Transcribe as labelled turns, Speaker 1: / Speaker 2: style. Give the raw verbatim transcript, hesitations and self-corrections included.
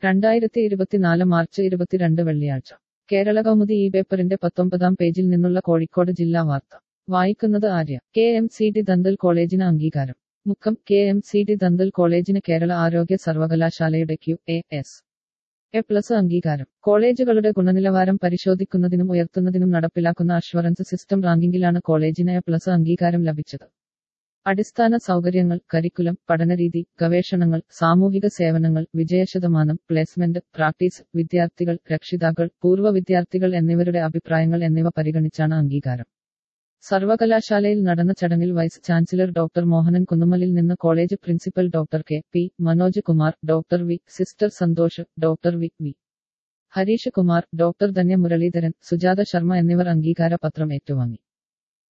Speaker 1: രണ്ടായിരത്തി ഇരുപത്തിനാല് മാർച്ച് ഇരുപത്തിരണ്ട് വെള്ളിയാഴ്ച കേരള കൗമുദി ഈ പേപ്പറിന്റെ പത്തൊമ്പതാം പേജിൽ നിന്നുള്ള കോഴിക്കോട് ജില്ലാ വാർത്ത വായിക്കുന്നത് Arya. K M C D dental കോളേജിന് അംഗീകാരം. Mukkam. K M C D dental കോളേജിന് കേരള ആരോഗ്യ സർവകലാശാലയുടെ Q A S A plus അംഗീകാരം. കോളേജുകളുടെ ഗുണനിലവാരം പരിശോധിക്കുന്നതിനും ഉയർത്തുന്നതിനും നടപ്പിലാക്കുന്ന അഷ്വറൻസ് സിസ്റ്റം റാങ്കിങ്ങിലാണ് കോളേജിന് എ പ്ലസ് അംഗീകാരം ലഭിച്ചത്. അടിസ്ഥാന സൗകര്യങ്ങൾ, കരിക്കുലം, പഠനരീതി, ഗവേഷണങ്ങൾ, സാമൂഹിക സേവനങ്ങൾ, വിജയശതമാനം, പ്ലേസ്മെന്റ്, പ്രാക്ടീസ്, വിദ്യാർത്ഥികൾ, രക്ഷിതാക്കൾ, പൂർവ്വ വിദ്യാർത്ഥികൾ എന്നിവരുടെ അഭിപ്രായങ്ങൾ എന്നിവ പരിഗണിച്ചാണ് അംഗീകാരം. സർവകലാശാലയിൽ നടന്ന ചടങ്ങിൽ വൈസ് ചാൻസലർ ഡോക്ടർ മോഹനൻ കുന്നുമ്മലിൽ നിന്ന് college principal doctor K P Manoj Kumar, doctor V sister Santhosh, doctor V V Harish Kumar, doctor Dhanya Muraleedharan, Sujatha Sharma എന്നിവർ അംഗീകാര പത്രം ഏറ്റുവാങ്ങി.